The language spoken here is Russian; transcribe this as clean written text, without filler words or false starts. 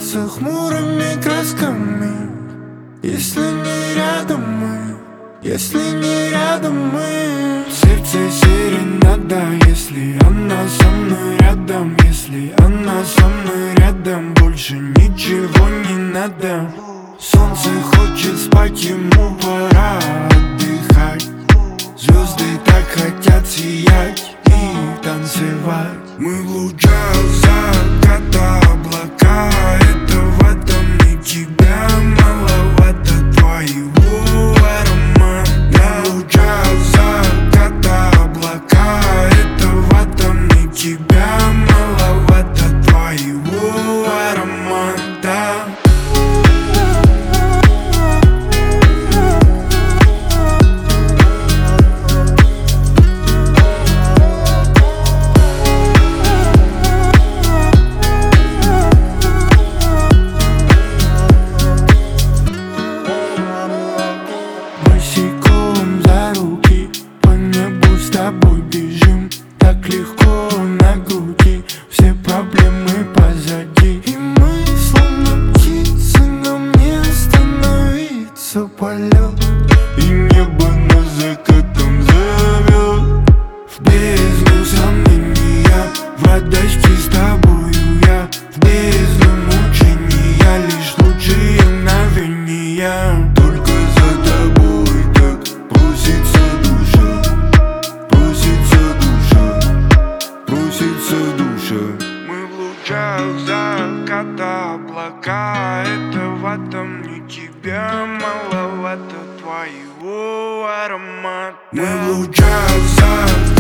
Солнце хмурыми красками. Если не рядом мы, если не рядом мы. В сердце серенада, если она со мной рядом. Если она со мной рядом, больше ничего не надо. Солнце хочет спать, ему пора отдыхать. Звезды так хотят сиять и танцевать. Мы в лучах заката, облака. Это в этом не тебя, маловато твоего аромата. Мы в лучах заката, облака. Это в этом не тебя, маловато твоего аромата. Босиком за руки по небу с тобой бежим. Так легко на груди, все проблемы позади. И мы словно птицы, нам не остановиться полет. И небо нас закатом зовет в бездну сомнения, в радости с тобою я, в бездну мучения, лишь лучшие мгновения. Только за тобой так просится душа, просится душа, просится душа. Мы в лучах заката, облака. Это в этом не тебя, маловато твоего аромата. Мы в лучах заката.